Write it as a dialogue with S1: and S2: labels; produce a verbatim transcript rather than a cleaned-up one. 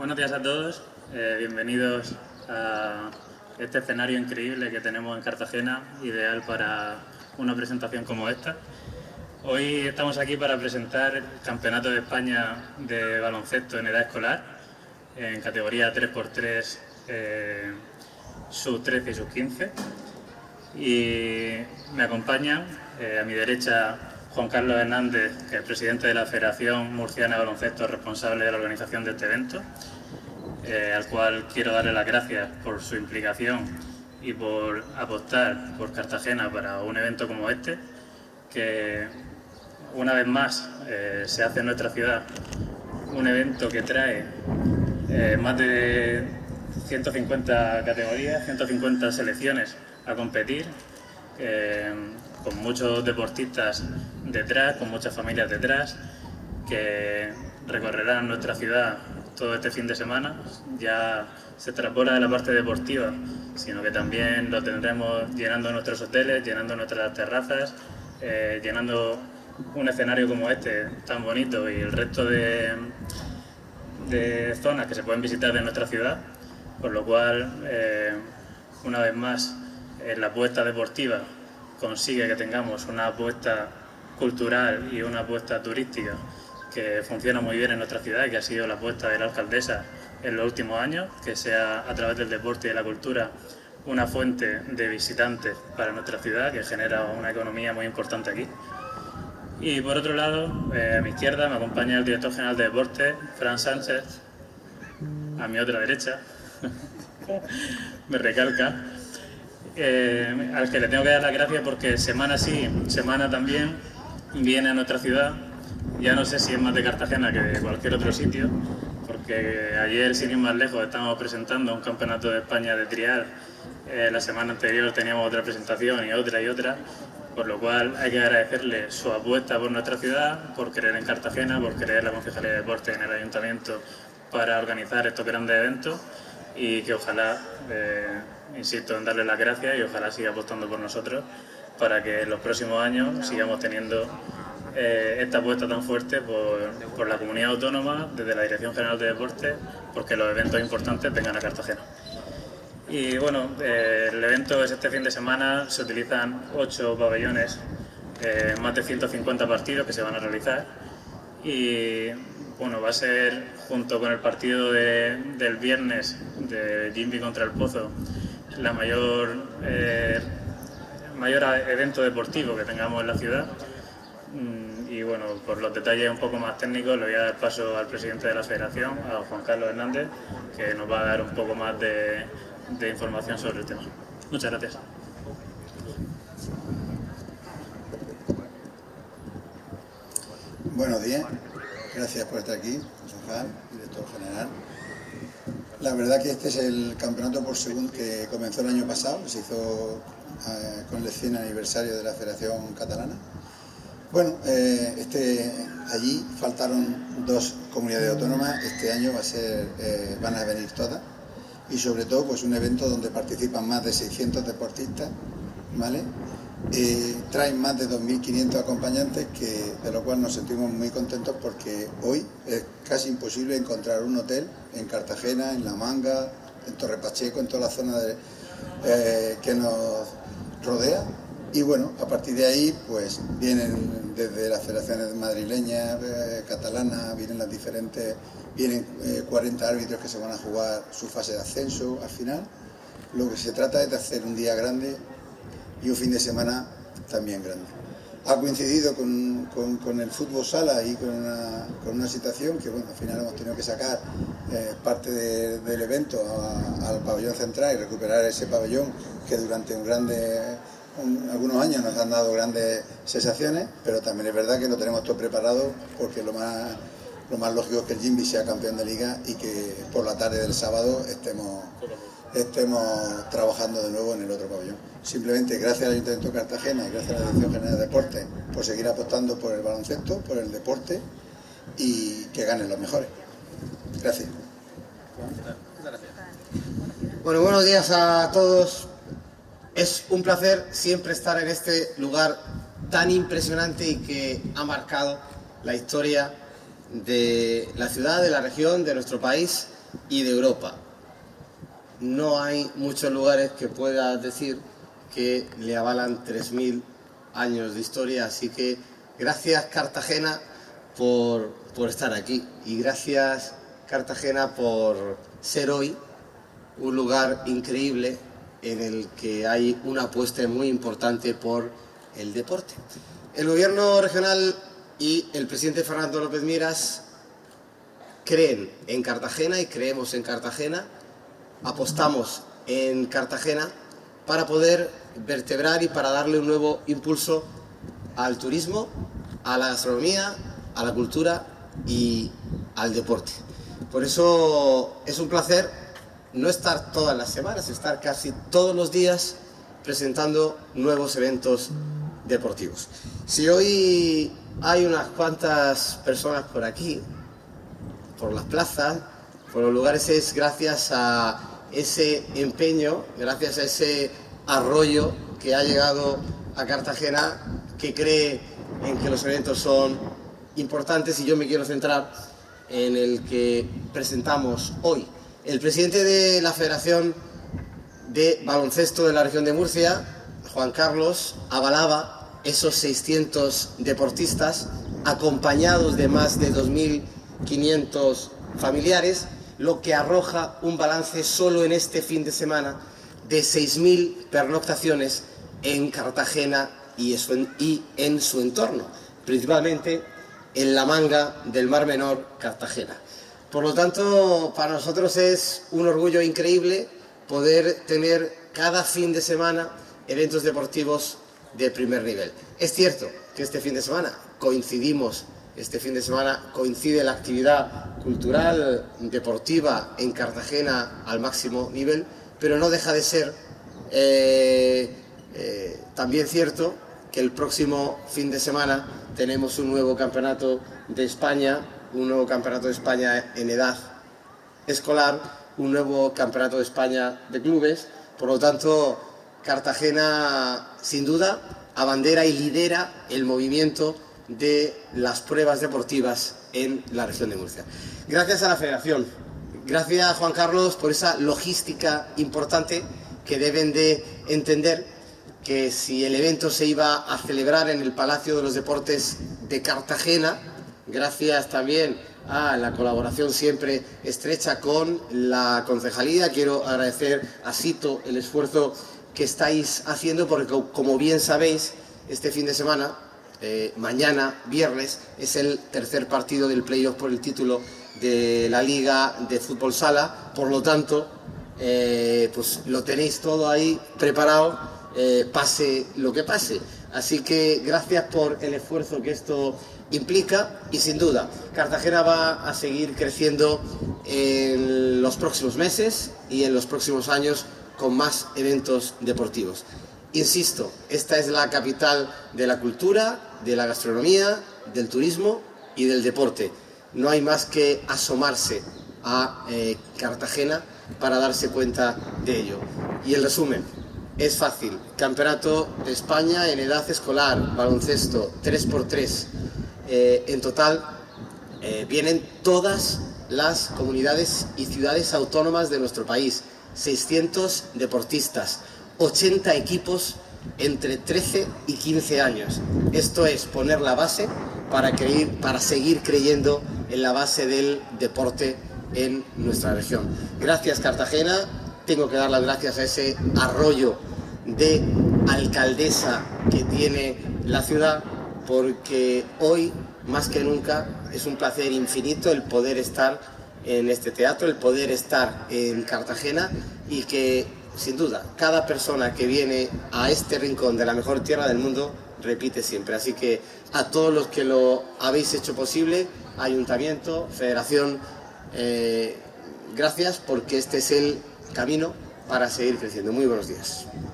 S1: Buenos días a todos, eh, bienvenidos a este escenario increíble que tenemos en Cartagena, ideal para una presentación como esta. Hoy estamos aquí para presentar el Campeonato de España de baloncesto en edad escolar, en categoría tres por tres, eh, sub trece y sub quince. Y me acompañan eh, a mi derecha Juan Carlos Hernández, que es presidente de la Federación Murciana de Baloncesto, responsable de la organización de este evento, eh, al cual quiero darle las gracias por su implicación y por apostar por Cartagena para un evento como este, que una vez más eh, se hace en nuestra ciudad, un evento que trae eh, más de ciento cincuenta categorías, ciento cincuenta selecciones a competir, eh, con muchos deportistas detrás, con muchas familias detrás, que recorrerán nuestra ciudad todo este fin de semana. Ya se traspola de la parte deportiva, sino que también lo tendremos llenando nuestros hoteles, llenando nuestras terrazas, eh, llenando un escenario como este tan bonito y el resto de, de zonas que se pueden visitar de nuestra ciudad, por lo cual, eh, una vez más, eh, la apuesta deportiva consigue que tengamos una apuesta cultural y una apuesta turística que funciona muy bien en nuestra ciudad y que ha sido la apuesta de la alcaldesa en los últimos años, que sea a través del deporte y de la cultura una fuente de visitantes para nuestra ciudad que genera una economía muy importante aquí. Y por otro lado, eh, a mi izquierda me acompaña el director general de Deportes, Fran Sánchez, a mi otra derecha, me recalca. Eh, al que le tengo que dar las gracias porque semana sí, semana también viene a nuestra ciudad. Ya no sé si es más de Cartagena que de cualquier otro sitio, porque ayer, sin ir más lejos, estábamos presentando un campeonato de España de trial. Eh, la semana anterior teníamos otra presentación y otra y otra, por lo cual hay que agradecerle su apuesta por nuestra ciudad, por creer en Cartagena, por creer la Concejalía de Deportes en el Ayuntamiento para organizar estos grandes eventos, y que ojalá, eh, insisto en darle las gracias, y ojalá siga apostando por nosotros para que en los próximos años sigamos teniendo eh, esta apuesta tan fuerte por, por la comunidad autónoma, desde la Dirección General de Deportes, porque los eventos importantes vengan a Cartagena. Y bueno, eh, el evento es este fin de semana, se utilizan ocho pabellones, eh, más de ciento cincuenta partidos que se van a realizar, y bueno, va a ser, junto con el partido de, del viernes de Jimby contra el Pozo, la mayor, eh, mayor evento deportivo que tengamos en la ciudad. Y bueno, por los detalles un poco más técnicos le voy a dar paso al presidente de la federación, a Juan Carlos Hernández, que nos va a dar un poco más de, de información sobre el tema. Muchas gracias.
S2: Buenos días, gracias por estar aquí, concejal, director general. La verdad que este es el campeonato por segundo que comenzó el año pasado, que se hizo eh, con el cien aniversario de la Federación Catalana. Bueno, eh, este, allí faltaron dos comunidades autónomas, este año va a ser, eh, van a venir todas, y sobre todo pues un evento donde participan más de seiscientos deportistas, ¿vale? Eh, traen más de dos mil quinientos acompañantes, que, de lo cual nos sentimos muy contentos, porque hoy es casi imposible encontrar un hotel en Cartagena, en La Manga, en Torre Pacheco, en toda la zona de, eh, que nos rodea. Y bueno, a partir de ahí pues vienen desde las federaciones madrileñas, eh, catalanas, vienen las diferentes, vienen eh, cuarenta árbitros que se van a jugar su fase de ascenso al final. Lo que se trata es de hacer un día grande y un fin de semana también grande. Ha coincidido con, con, con el fútbol sala y con una, con una situación que, bueno, al final hemos tenido que sacar eh, parte de, del evento a, al pabellón central y recuperar ese pabellón que durante un grande, un, algunos años nos han dado grandes sensaciones, pero también es verdad que lo tenemos todo preparado, porque lo más, lo más lógico es que el Jimby sea campeón de liga y que por la tarde del sábado estemos... estemos trabajando de nuevo en el otro pabellón. Simplemente gracias al Ayuntamiento de Cartagena y gracias a la Dirección General de Deportes por seguir apostando por el baloncesto, por el deporte, y que ganen los mejores. Gracias.
S3: Bueno, buenos días a todos. Es un placer siempre estar en este lugar tan impresionante y que ha marcado la historia de la ciudad, de la región, de nuestro país, y de Europa. No hay muchos lugares que pueda decir que le avalan tres mil años de historia, así que gracias Cartagena por, por estar aquí, y gracias Cartagena por ser hoy un lugar increíble en el que hay una apuesta muy importante por el deporte. El gobierno regional y el presidente Fernando López Miras creen en Cartagena y creemos en Cartagena, apostamos en Cartagena para poder vertebrar y para darle un nuevo impulso al turismo, a la gastronomía, a la cultura y al deporte. Por eso es un placer no estar todas las semanas, estar casi todos los días presentando nuevos eventos deportivos. Si hoy hay unas cuantas personas por aquí, por las plazas, por los lugares, es gracias a ese empeño, gracias a ese arroyo que ha llegado a Cartagena, que cree en que los eventos son importantes, y yo me quiero centrar en el que presentamos hoy. El presidente de la Federación de Baloncesto de la región de Murcia, Juan Carlos, avalaba esos seiscientos deportistas acompañados de más de dos mil quinientos familiares, lo que arroja un balance solo en este fin de semana de seis mil pernoctaciones en Cartagena y en su entorno, principalmente en la Manga del Mar Menor, Cartagena. Por lo tanto, para nosotros es un orgullo increíble poder tener cada fin de semana eventos deportivos de primer nivel. Es cierto que este fin de semana coincidimos, este fin de semana coincide la actividad cultural, deportiva en Cartagena al máximo nivel, pero no deja de ser eh, eh, también cierto que el próximo fin de semana tenemos un nuevo campeonato de España, un nuevo campeonato de España en edad escolar, un nuevo campeonato de España de clubes. Por lo tanto, Cartagena sin duda abandera y lidera el movimiento de las pruebas deportivas en la región de Murcia. Gracias a la Federación, gracias a Juan Carlos por esa logística importante, que deben de entender que si el evento se iba a celebrar en el Palacio de los Deportes de Cartagena, gracias también a la colaboración siempre estrecha con la concejalía, quiero agradecer a Sito el esfuerzo que estáis haciendo, porque como bien sabéis, este fin de semana, eh, mañana, viernes, es el tercer partido del playoff por el título de la Liga de Fútbol Sala. Por lo tanto, eh, pues lo tenéis todo ahí preparado, eh, pase lo que pase. Así que gracias por el esfuerzo que esto implica, y sin duda Cartagena va a seguir creciendo en los próximos meses y en los próximos años con más eventos deportivos. Insisto, esta es la capital de la cultura, de la gastronomía, del turismo y del deporte. No hay más que asomarse a eh, Cartagena para darse cuenta de ello. Y el resumen es fácil: Campeonato de España en edad escolar, baloncesto, tres por tres. Eh, en total eh, vienen todas las comunidades y ciudades autónomas de nuestro país, seiscientos deportistas, ochenta equipos entre trece y quince años. Esto es poner la base para, creer, para seguir creyendo en la base del deporte en nuestra región. Gracias Cartagena, tengo que dar las gracias a ese arroyo de alcaldesa que tiene la ciudad, porque hoy más que nunca es un placer infinito el poder estar en este teatro, el poder estar en Cartagena, y que sin duda cada persona que viene a este rincón de la mejor tierra del mundo repite siempre. Así que a todos los que lo habéis hecho posible, Ayuntamiento, Federación, eh, gracias, porque este es el camino para seguir creciendo. Muy buenos días.